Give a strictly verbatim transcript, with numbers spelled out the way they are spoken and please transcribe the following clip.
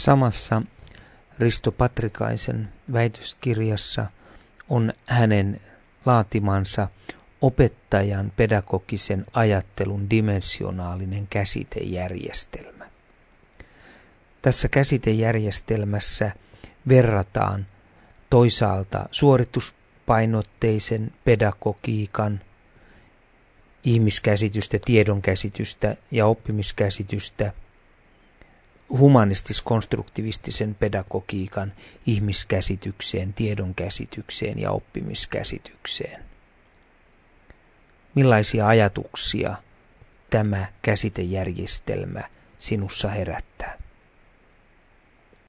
Samassa Risto Patrikaisen väitöskirjassa on hänen laatimansa opettajan pedagogisen ajattelun dimensionaalinen käsitejärjestelmä. Tässä käsitejärjestelmässä verrataan toisaalta suorituspainotteisen pedagogiikan ihmiskäsitystä, tiedonkäsitystä ja oppimiskäsitystä humanistis-konstruktivistisen pedagogiikan ihmiskäsitykseen, tiedonkäsitykseen ja oppimiskäsitykseen. Millaisia ajatuksia tämä käsitejärjestelmä sinussa herättää?